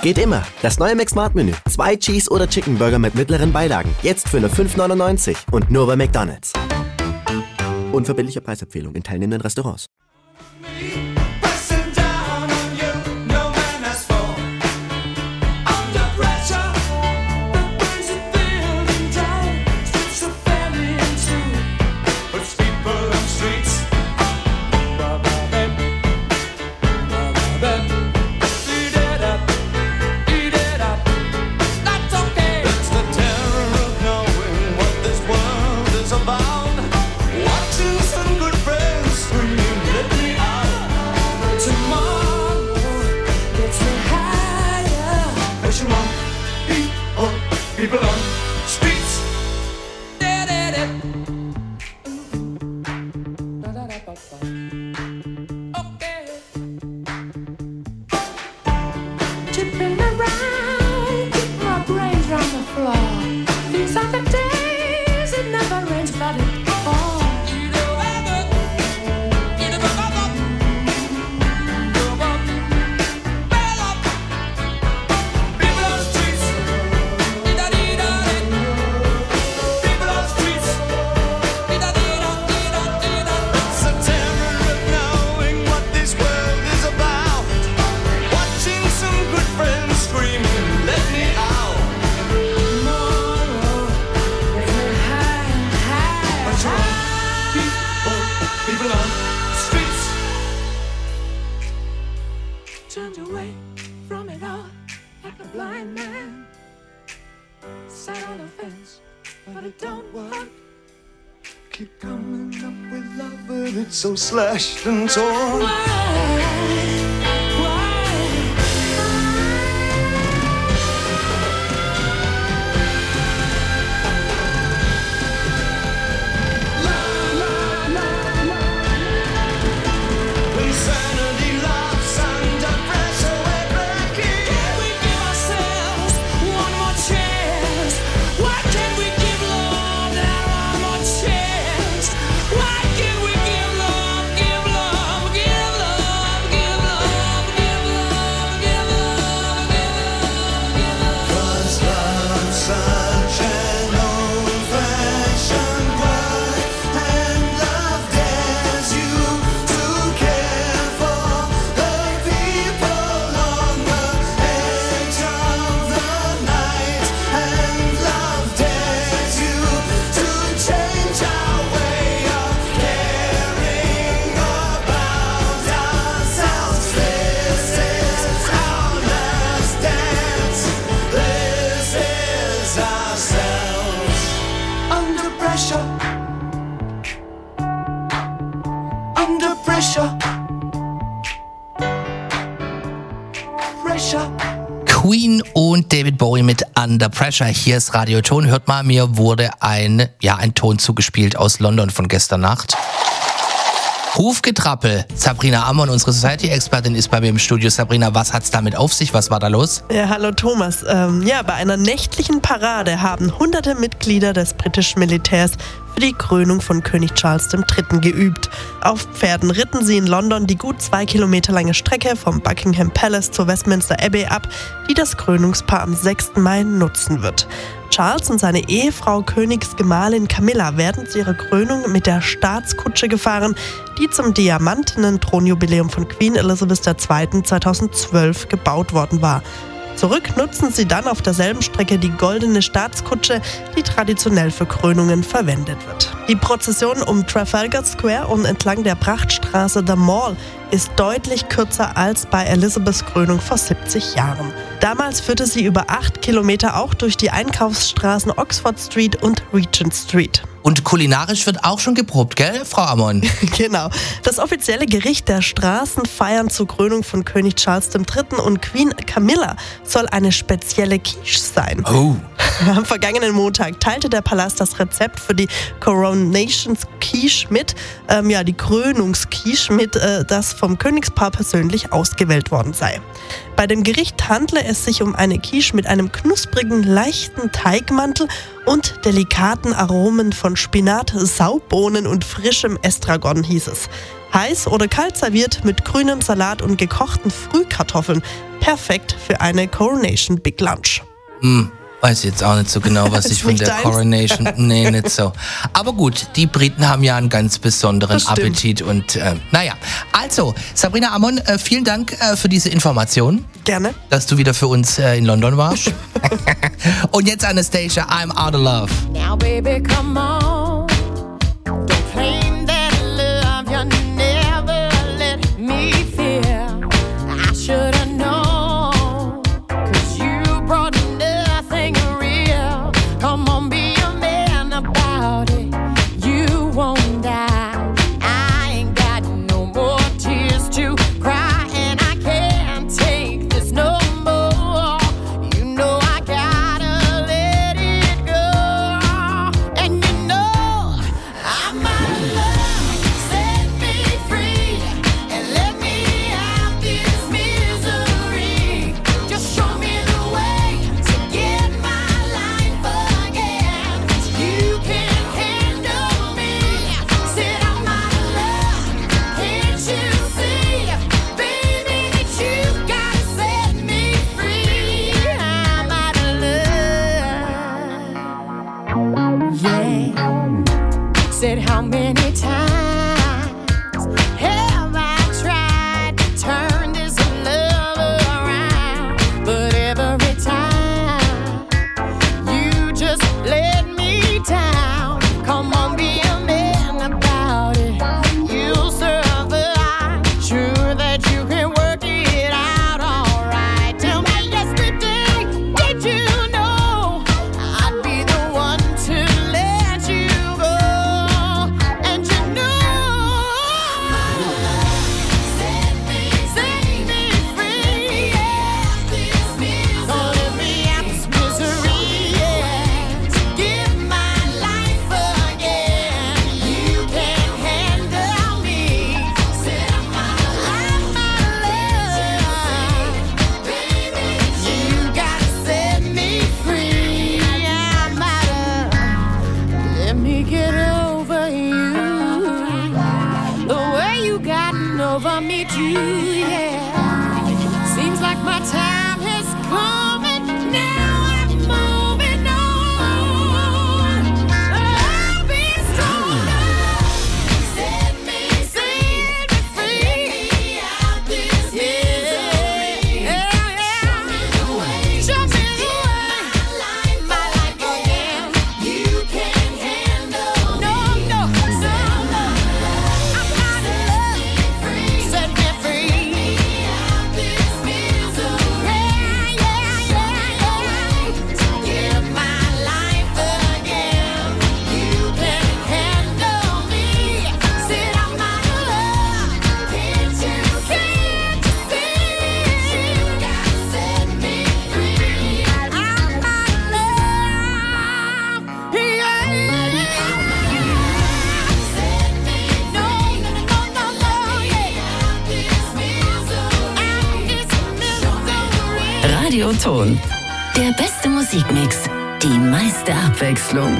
Geht immer. Das neue McSmart-Menü. 2 Cheese- oder Chicken-Burger mit mittleren Beilagen. Jetzt für nur 5,99 und nur bei McDonald's. Unverbindliche Preisempfehlung in teilnehmenden Restaurants. People on streets. Okay. Tipping around, keep my brains on the floor. These are the days it never rains, but it falls. Turned away from it all like a blind man. Sat on a fence, but it don't work. Keep coming up with love, but it's so slashed and torn. Why? Queen und David Bowie mit Under Pressure. Hier ist Radio Ton. Hört mal, mir wurde ein Ton zugespielt aus London von gestern Nacht. Hufgetrappel. Sabrina Ammann, unsere Society-Expertin, ist bei mir im Studio. Sabrina, was hat's damit auf sich? Was war da los? Ja, hallo Thomas. Bei einer nächtlichen Parade haben hunderte Mitglieder des britischen Militärs für die Krönung von König Charles III. Geübt. Auf Pferden ritten sie in London die gut 2 Kilometer lange Strecke vom Buckingham Palace zur Westminster Abbey ab, die das Krönungspaar am 6. Mai nutzen wird. Charles und seine Ehefrau Königsgemahlin Camilla werden zu ihrer Krönung mit der Staatskutsche gefahren, die zum diamantenen Thronjubiläum von Queen Elizabeth II. 2012 gebaut worden war. Zurück nutzen sie dann auf derselben Strecke die goldene Staatskutsche, die traditionell für Krönungen verwendet wird. Die Prozession um Trafalgar Square und entlang der Prachtstraße The Mall ist deutlich kürzer als bei Elizabeths Krönung vor 70 Jahren. Damals führte sie über 8 Kilometer auch durch die Einkaufsstraßen Oxford Street und Regent Street. Und kulinarisch wird auch schon geprobt, gell, Frau Ammann? Genau. Das offizielle Gericht der Straßenfeiern zur Krönung von König Charles III. Und Queen Camilla soll eine spezielle Quiche sein. Oh. Am vergangenen Montag teilte der Palast das Rezept für die Coronations Quiche mit, die Krönungsquiche mit, das vom Königspaar persönlich ausgewählt worden sei. Bei dem Gericht handle es es sich um eine Quiche mit einem knusprigen, leichten Teigmantel und delikaten Aromen von Spinat, Saubohnen und frischem Estragon, hieß es. Heiß oder kalt serviert mit grünem Salat und gekochten Frühkartoffeln. Perfekt für eine Coronation Big Lunch. Weiß jetzt auch nicht so genau, was ich von der Coronation... Nee, nicht so. Aber gut, die Briten haben ja einen ganz besonderen Appetit und naja. Also, Sabrina Amon, vielen Dank für diese Information. Gerne. Dass du wieder für uns in London warst. Und jetzt Anastacia, I'm Out of Love. Now baby, come on. Don't claim that love you never let me feel. I should've known, 'cause you brought nothing real. Come on, be a man about it. You won't die. I ain't got no more tears to cry, and I can't take this no more. You know I gotta let it go. And you know I'm out of love. Set me free and let me out this misery. Just show me the way to get my life again. You can handle me. Said I'm out of love. Can't you see, baby, that you gotta set me free? I'm out of love. Yeah. Said how many times have I tried to turn this love around? But every time you just let me down. Come on, be a man about it. You'll survive. Sure that you can work it out alright. Tell me yesterday, did you know I'd be the one to let you go? And you know set me free, yeah. Don't let me out this misery, yeah. Give my life again. You can't handle me. Said I'm out of love, baby. You gotta set me free. I'm out of. Let me get over you. The way you gotten over me too, yeah. Seems like my time has come and now I'm moving on. I'll be stronger. Set me free. Out this misery. Show me the way. Show me the way. My life again. You can't handle. No. So I'm out of love. Set me free. Out this misery. Yeah. To give my life again. You can't handle me. Said I'm out of love. Can't you see? You gotta set me free. I'm out of love. Yeah. Set me free. No. Yeah. Out this misery. Radioton. Der beste Musikmix, die meiste Abwechslung.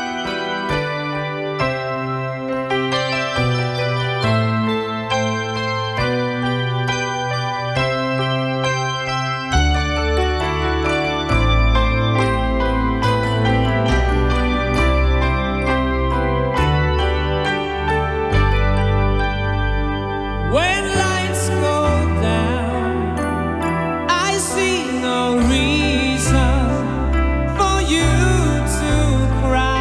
When lights go down, I see no reason for you to cry.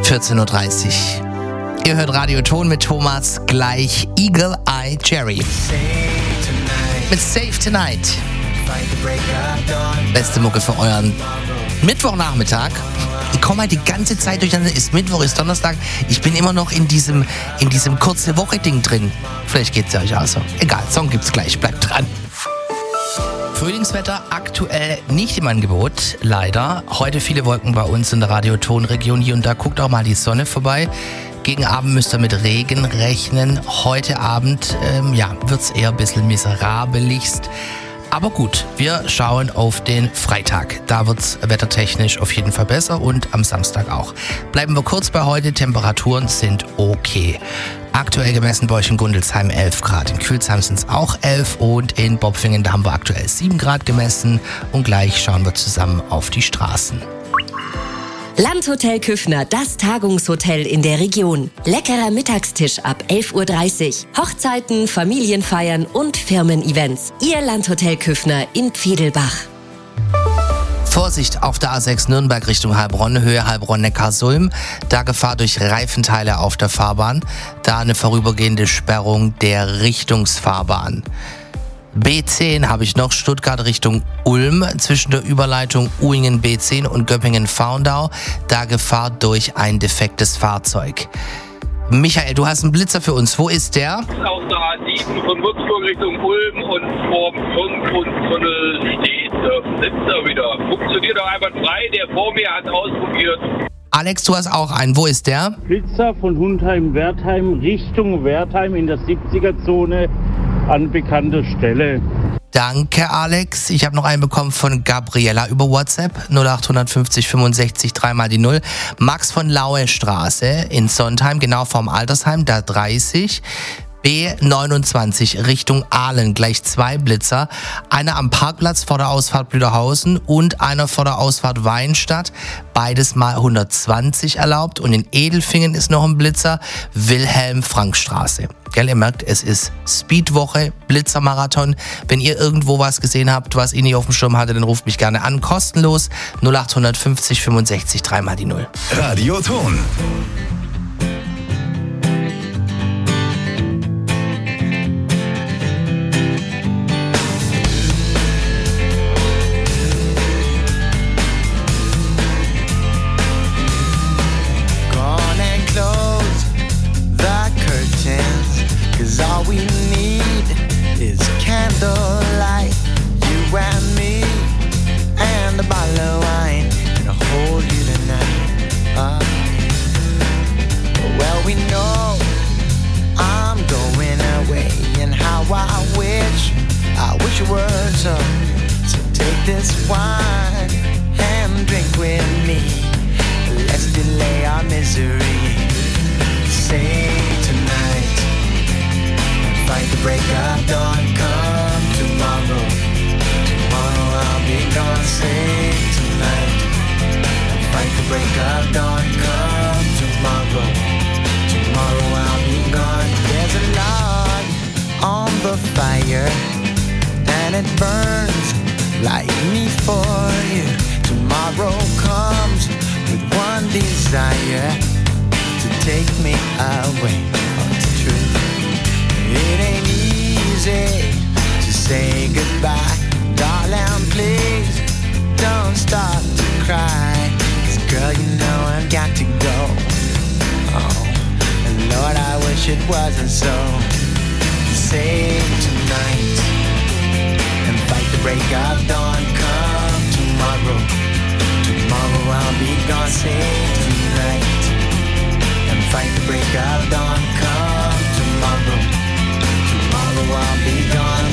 14.30 Uhr. Ihr hört Radio Ton mit Thomas, gleich Eagle Eye Cherry. Mit Save Tonight. Beste Mucke für euren Mittwochnachmittag. Ich komme halt die ganze Zeit durcheinander. Ist Mittwoch, ist Donnerstag. Ich bin immer noch in diesem kurze Woche-Ding drin. Vielleicht geht's ja euch auch so. Egal, Song gibt's gleich. Bleibt dran. Frühlingswetter aktuell nicht im Angebot, leider. Heute viele Wolken bei uns in der Radiotonregion. Hier und da guckt auch mal die Sonne vorbei. Gegen Abend müsst ihr mit Regen rechnen. Heute Abend wird's eher ein bisschen miserabeligst. Aber gut, wir schauen auf den Freitag. Da wird's wettertechnisch auf jeden Fall besser und am Samstag auch. Bleiben wir kurz bei heute. Temperaturen sind okay. Aktuell gemessen bei euch in Gundelsheim 11 Grad. In Kühlsheim sind es auch 11 und in Bopfingen, da haben wir aktuell 7 Grad gemessen. Und gleich schauen wir zusammen auf die Straßen. Landhotel Küffner, das Tagungshotel in der Region. Leckerer Mittagstisch ab 11.30 Uhr. Hochzeiten, Familienfeiern und Firmen-Events. Ihr Landhotel Küffner in Pfedelbach. Vorsicht auf der A6 Nürnberg Richtung Heilbronn, Höhe Heilbronn-Neckarsulm. Da Gefahr durch Reifenteile auf der Fahrbahn. Da eine vorübergehende Sperrung der Richtungsfahrbahn. B10 habe ich noch, Stuttgart Richtung Ulm, zwischen der Überleitung Uingen B10 und Göppingen-Faundau, da Gefahr durch ein defektes Fahrzeug. Michael, du hast einen Blitzer für uns. Wo ist der? Auf der A7 von Würzburg Richtung Ulm und vorm Grundtunnel steht der Blitzer wieder. Funktioniert auch einwandfrei, der vor mir hat ausprobiert. Alex, du hast auch einen. Wo ist der? Blitzer von Hundheim-Wertheim Richtung Wertheim in der 70er-Zone. An bekannter Stelle. Danke, Alex. Ich habe noch einen bekommen von Gabriella über WhatsApp. 0850 65 3 die 0. Max von Laue Straße in Sondheim, genau vorm Altersheim, da 30. B29 Richtung Aalen, gleich 2 Blitzer. Einer am Parkplatz vor der Ausfahrt Blüderhausen und einer vor der Ausfahrt Weinstadt. Beides mal 120 erlaubt. Und in Edelfingen ist noch ein Blitzer, Wilhelm-Frank-Straße. Gell, ihr merkt, es ist Speedwoche, Blitzermarathon. Wenn ihr irgendwo was gesehen habt, was ihr nicht auf dem Schirm hattet, dann ruft mich gerne an. Kostenlos 0850 65 3 die 0. Radio Ton. All we need is candlelight, you and me, and a bottle of wine, and I'll hold you tonight. Well, we know I'm going away, and how I wish it were so. So take this wine and drink with me. Let's delay our misery. Say tonight. Fight the break of dawn, come tomorrow. Tomorrow I'll be gone, say tonight. Fight the break of dawn, come tomorrow. Tomorrow I'll be gone. There's a log on the fire, and it burns like me for you. Tomorrow comes with one desire, to take me away. Oh, it's true. It ain't easy to say goodbye. Darling, please don't start to cry. 'Cause girl, you know I've got to go. Oh, and Lord, I wish it wasn't so. Save tonight and fight the break of dawn. Come tomorrow. Tomorrow I'll be gone. Save tonight and fight the break of dawn. Come tomorrow. Tomorrow I'll be gone.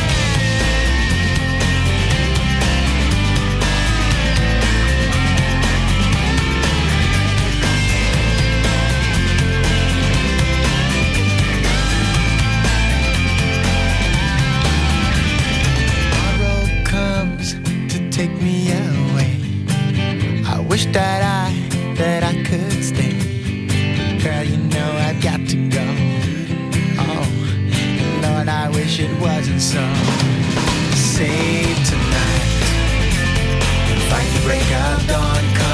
Tomorrow comes to take me away. I wish that I could stay. Girl, you know I've got to go. Lord, I wish it wasn't so. Save tonight and fight the break of dawn.